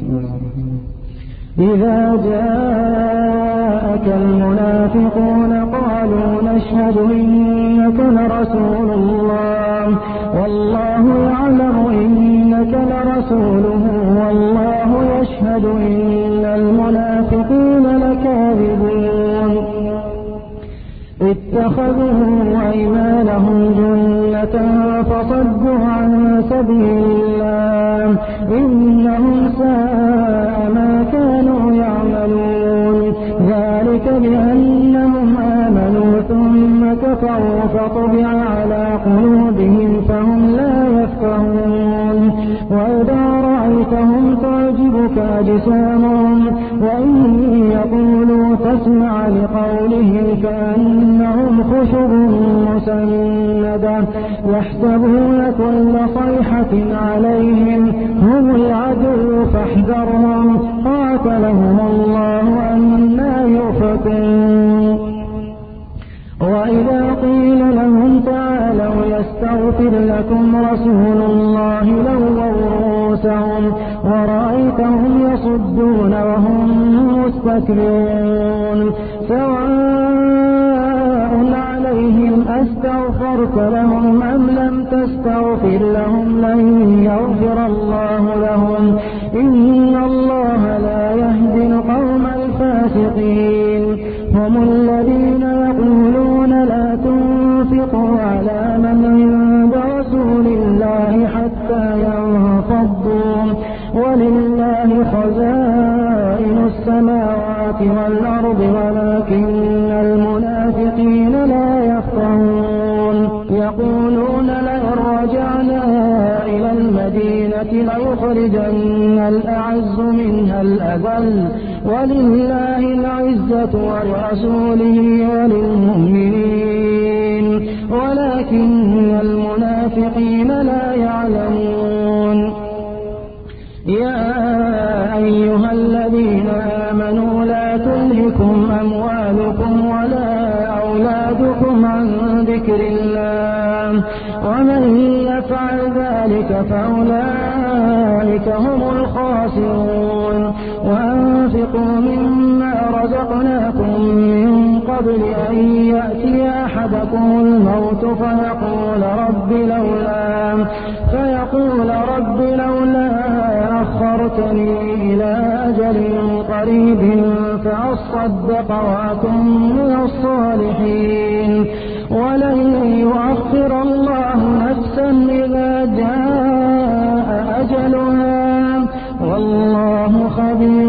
إذا جاءك المنافقون قالوا نشهد إنك لرسول الله والله يعلم إنك لرسوله والله يشهد إن المنافقين لكاذبون اتخذوا أيمانهم جنة فصدوا عن سبيل الله إنهم ساء ما كانوا يعملون ذلك بأنهم آمنوا ثم كفروا فطبع على قلوبهم فهم لا يفقهون وإذا رأيتهم تعجبك أجسامهم وإن يقولوا تسمع لقولهم كأنهم خشب مسندة يحسبون كل صيحة عليهم هم العدو فاحذرهم قاتلهم الله أنى يؤفكون وإذا قيل لهم تعالوا يستغفر لكم رسول الله لووا رؤوسهم ورأيتهم يصدون وهم مستكبرون سواء عليهم أستغفرت لهم أم لم تستغفر لهم لن يغفر الله لهم إن الله لا يهدي القوم الفاسقين هم الذين يقولون لا تنفقوا على من عند رسول الله حتى ينفضوا ولله خزائن السماوات والأرض ولكن المنافقين لا يفقهون يقولون لئن رجعنا إلى المدينة ليخرجن الأعز منها الأذل ولله العزة ولرسوله وللمؤمنين ولكن المنافقين لا يعلمون يا أيها الذين آمنوا لا تلهكم أموالكم ولا أولادكم عن ذكر الله ومن يفعل ذلك فأولئك هم الخاسرون وأنفقوا مما رزقناكم من قبل أن يأتي أحدكم الموت فيقول رب لولا أخرتني إلى أجل قريب فأصدق وأكن من الصالحين ولن يؤخر الله نفسا إذا جاء أجلها والله خبير